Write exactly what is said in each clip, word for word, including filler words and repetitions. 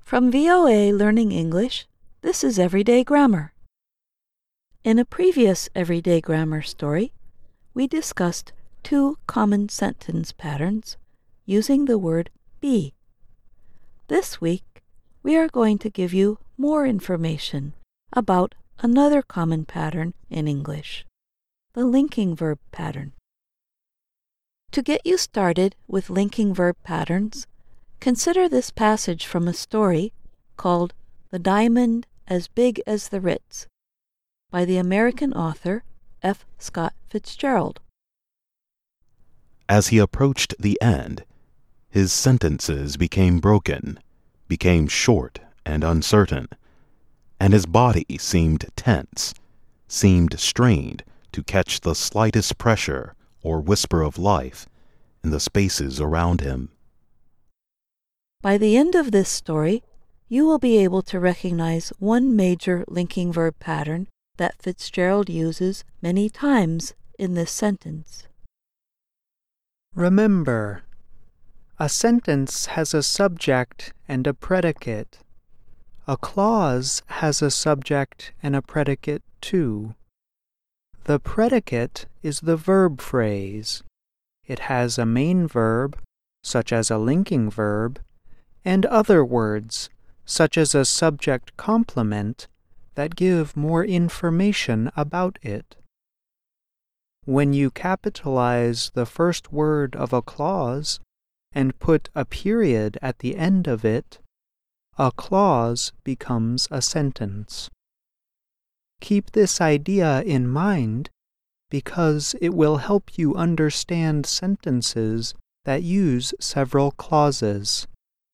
From V O A Learning English, this is Everyday Grammar. In a previous Everyday Grammar story, we discussed two common sentence patterns using the word be. This week, we are going to give you more information about another common pattern in English, the linking verb pattern. To get you started with linking verb patterns, consider this passage from a story called The Diamond as Big as the Ritz by the American author F. Scott Fitzgerald. As he approached the end, his sentences became broken, became short and uncertain, and his body seemed tense, seemed strained to catch the slightest pressure or whisper of life in the spaces around him. By the end of this story, you will be able to recognize one major linking verb pattern that Fitzgerald uses many times in this sentence. Remember, a sentence has a subject and a predicate. A clause has a subject and a predicate too. The predicate is the verb phrase. It has a main verb, such as a linking verb, and other words, such as a subject complement, that give more information about it. When you capitalize the first word of a clause and put a period at the end of it, a clause becomes a sentence. Keep this idea in mind because it will help you understand sentences that use several clauses.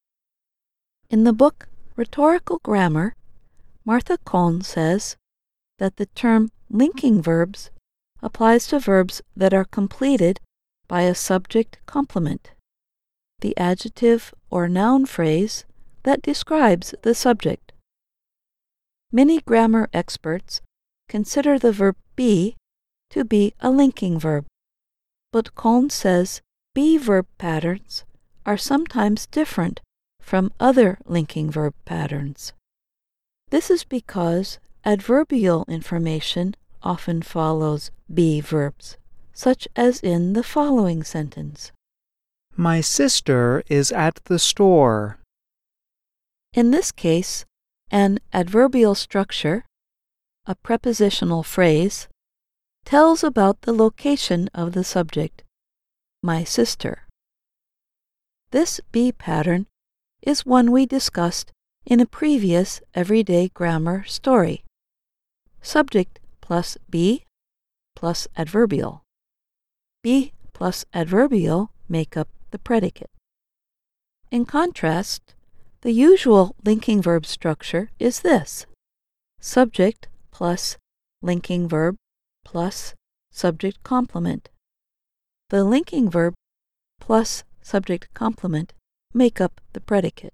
In the book Rhetorical Grammar, Martha Cohn says that the term linking verbs applies to verbs that are completed by a subject complement, the adjective or noun phrase that describes the subject. Many grammar experts consider the verb be to be a linking verb, but Cohn says be verb patterns are sometimes different from other linking verb patterns. This is because adverbial information often follows be verbs, such as in the following sentence. My sister is at the store. In this case, an adverbial structure, a prepositional phrase, tells about the location of the subject, my sister. This be pattern is one we discussed in a previous Everyday Grammar story. Subject plus be plus adverbial. Be plus adverbial make up the predicate. In contrast, the usual linking verb structure is this: subject plus linking verb plus subject complement. The linking verb plus subject complement make up the predicate.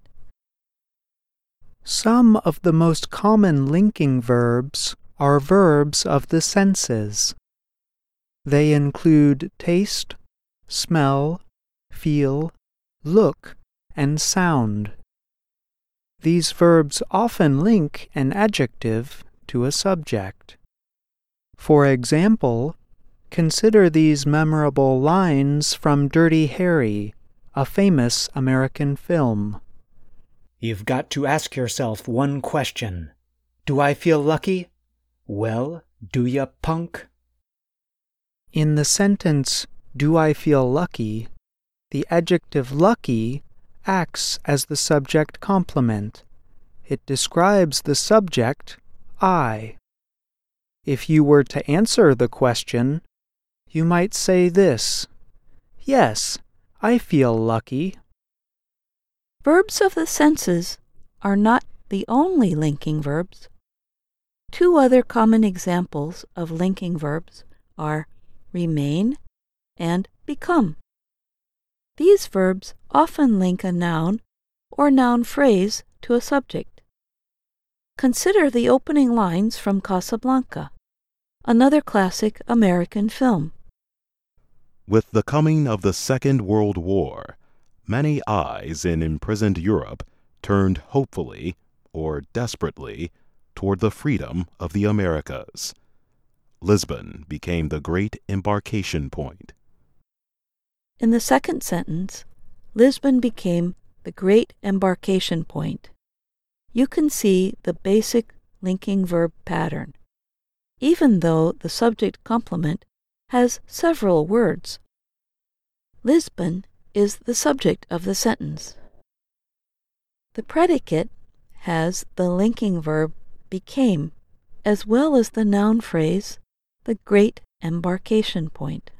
Some of the most common linking verbs are verbs of the senses. They include taste, smell, feel, look, and sound. These verbs often link an adjective to a subject. For example, consider these memorable lines from Dirty Harry, a famous American film. You've got to ask yourself one question. Do I feel lucky? Well, do ya, punk? In the sentence, do I feel lucky, the adjective lucky acts as the subject complement. It describes the subject, I. If you were to answer the question, you might say this: yes, I feel lucky. Verbs of the senses are not the only linking verbs. Two other common examples of linking verbs are remain and become. These verbs often link a noun or noun phrase to a subject. Consider the opening lines from Casablanca, another classic American film. With the coming of the Second World War, many eyes in imprisoned Europe turned hopefully or desperately toward the freedom of the Americas. Lisbon became the great embarkation point. In the second sentence, Lisbon became the great embarkation point. You can see the basic linking verb pattern, even though the subject complement has several words. Lisbon is the subject of the sentence. The predicate has the linking verb became, as well as the noun phrase, the great embarkation point.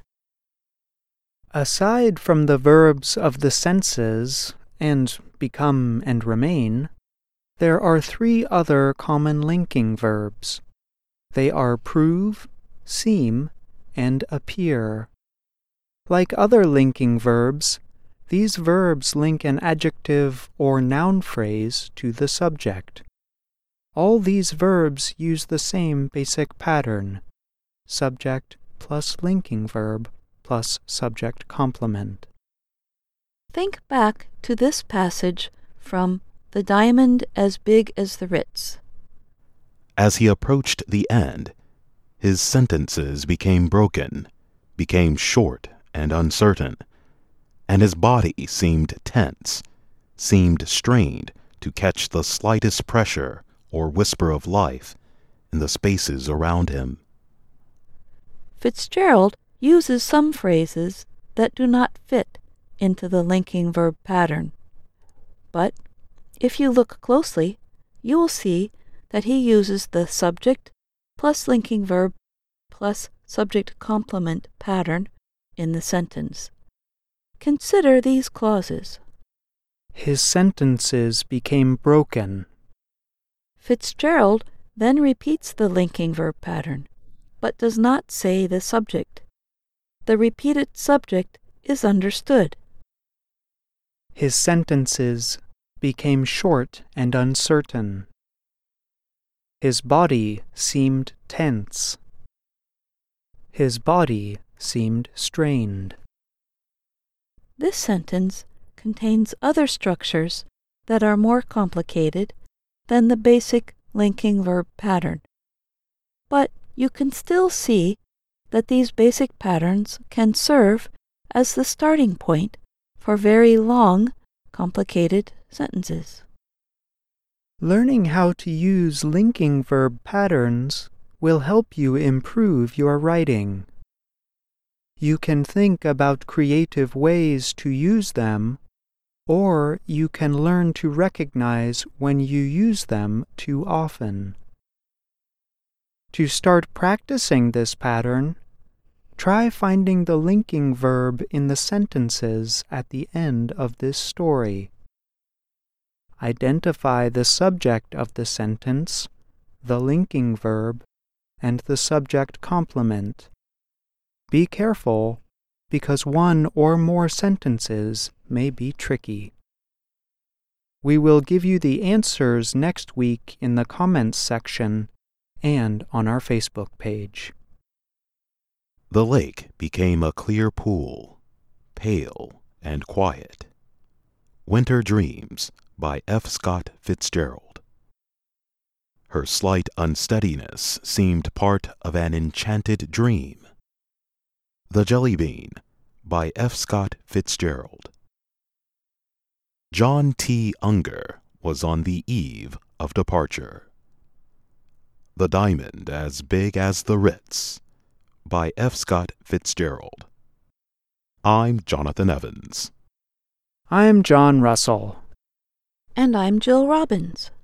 Aside from the verbs of the senses and become and remain, there are three other common linking verbs. They are prove, seem, and appear. Like other linking verbs, these verbs link an adjective or noun phrase to the subject. All these verbs use the same basic pattern: subject plus linking verb plus subject complement. Think back to this passage from The Diamond as Big as the Ritz. As he approached the end, his sentences became broken, became short and uncertain, and his body seemed tense, seemed strained to catch the slightest pressure or whisper of life in the spaces around him. Fitzgerald uses some phrases that do not fit into the linking verb pattern. But if you look closely, you will see that he uses the subject plus linking verb plus subject complement pattern in the sentence. Consider these clauses. His sentences became broken. Fitzgerald then repeats the linking verb pattern, but does not say the subject. The repeated subject is understood. His sentences became short and uncertain. His body seemed tense. His body seemed strained. This sentence contains other structures that are more complicated than the basic linking verb pattern. But you can still see that these basic patterns can serve as the starting point for very long, complicated sentences. Learning how to use linking verb patterns will help you improve your writing. You can think about creative ways to use them, or you can learn to recognize when you use them too often. To start practicing this pattern, try finding the linking verb in the sentences at the end of this story. Identify the subject of the sentence, the linking verb, and the subject complement. Be careful, because one or more sentences may be tricky. We will give you the answers next week in the comments section and on our Facebook page. The lake became a clear pool, pale and quiet. Winter Dreams by F. Scott Fitzgerald. Her slight unsteadiness seemed part of an enchanted dream. The Jelly Bean by F. Scott Fitzgerald. John T. Unger was on the eve of departure. The Diamond as Big as the Ritz by F. Scott Fitzgerald. I'm Jonathan Evans. I'm John Russell. And I'm Jill Robbins.